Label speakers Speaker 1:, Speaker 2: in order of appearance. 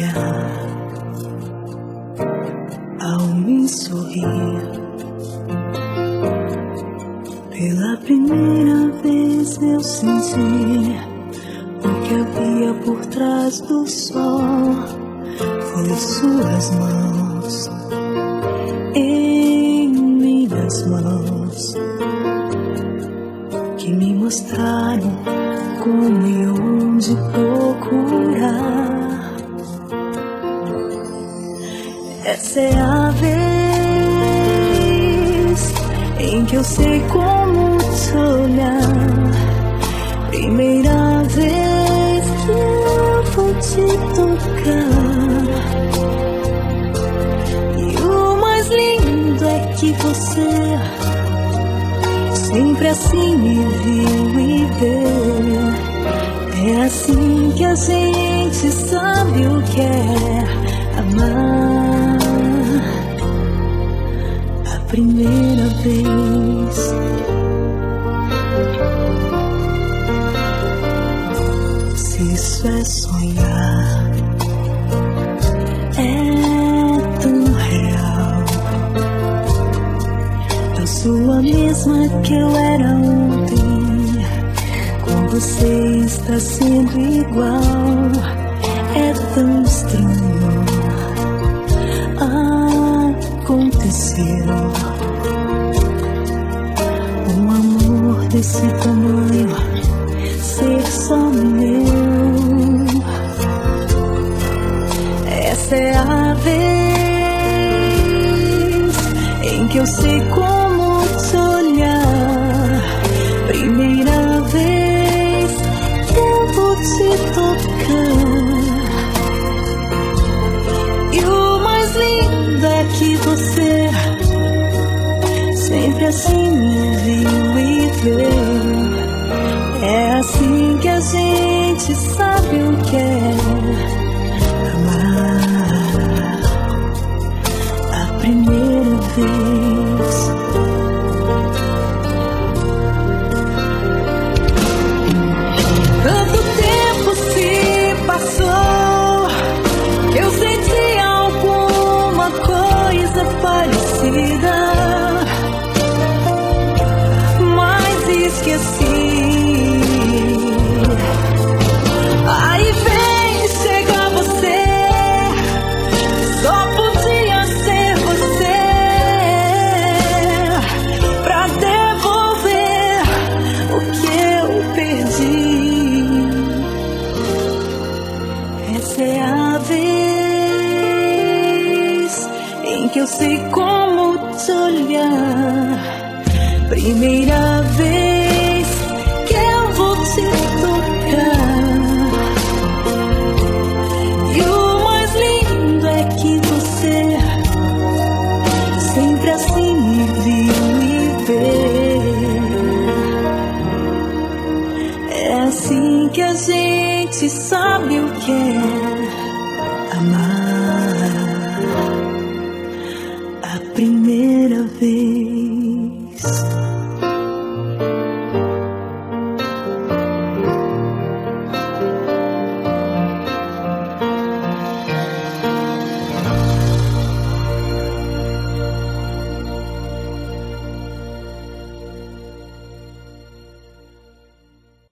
Speaker 1: olhar, ao me sorrir. Pela primeira vez eu senti o que havia por trás do sol. Foi suas mãos em minhas mãos que me mostraram como e onde procurar. Essa é a vez em que eu sei como te olhar. Primeira vez que eu vou te tocar. E o mais lindo é que você sempre assim me viu e vê. É assim que a gente sabe o que é amar. A primeira vez. Se isso é sonhar, é tão real. Eu sou a mesma que eu era ontem. Com você está sendo igual. É tão estranho. Aconteceu um amor desse tamanho ser só meu. Essa é a vez em que eu sei como te olhar. Primeira vez que eu vou te tocar. E o mais lindo é que você sempre assim me viu e vê. É assim que a gente sabe o que é amar. A primeira vez. Tanto tempo se passou que eu senti alguma coisa parecida, mas esqueci. Aí vem chegar você, só podia ser você, pra devolver o que eu perdi. Essa é a vez em que eu sei como te olhar. Primeira vez que eu vou te tocar. E o mais lindo é que você sempre assim me viu e vê. É assim que a gente sabe o que é